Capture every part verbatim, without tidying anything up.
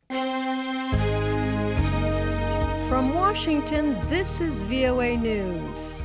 From Washington, this is V O A News.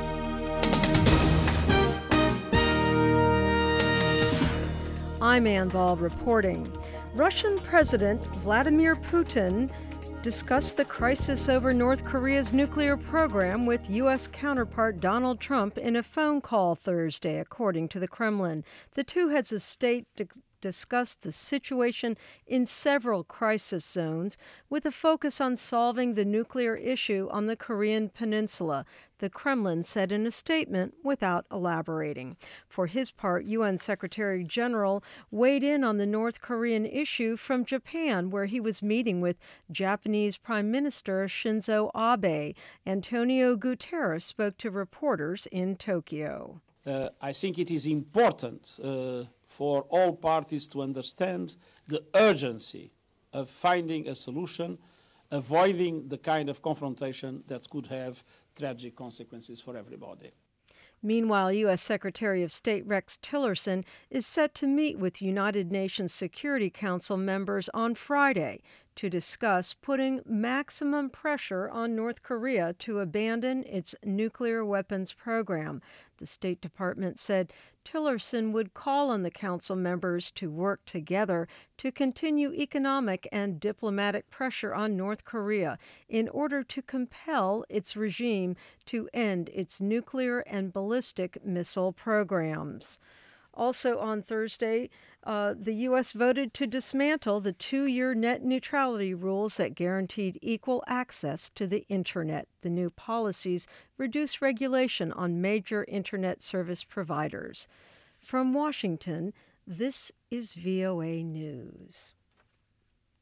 I'm Ann Ball reporting. Russian President Vladimir Putin discussed the crisis over North Korea's nuclear program with U S counterpart Donald Trump in a phone call Thursday, according to the Kremlin. The two heads of state di- discussed the situation in several crisis zones with a focus on solving the nuclear issue on the Korean peninsula, the Kremlin said in a statement without elaborating. For his part, U N Secretary General weighed in on the North Korean issue from Japan, where he was meeting with Japanese Prime Minister Shinzo Abe. Antonio Guterres spoke to reporters in Tokyo. Uh, I think it is important uh, for all parties to understand the urgency of finding a solution, avoiding the kind of confrontation that could have tragic consequences for everybody. Meanwhile, U S Secretary of State Rex Tillerson is set to meet with United Nations Security Council members on Friday to discuss putting maximum pressure on North Korea to abandon its nuclear weapons program. The State Department said Tillerson would call on the council members to work together to continue economic and diplomatic pressure on North Korea in order to compel its regime to end its nuclear and ballistic missile programs. Also on Thursday, uh, the U S voted to dismantle the two-year net neutrality rules that guaranteed equal access to the Internet. The new policies reduce regulation on major Internet service providers. From Washington, this is V O A News.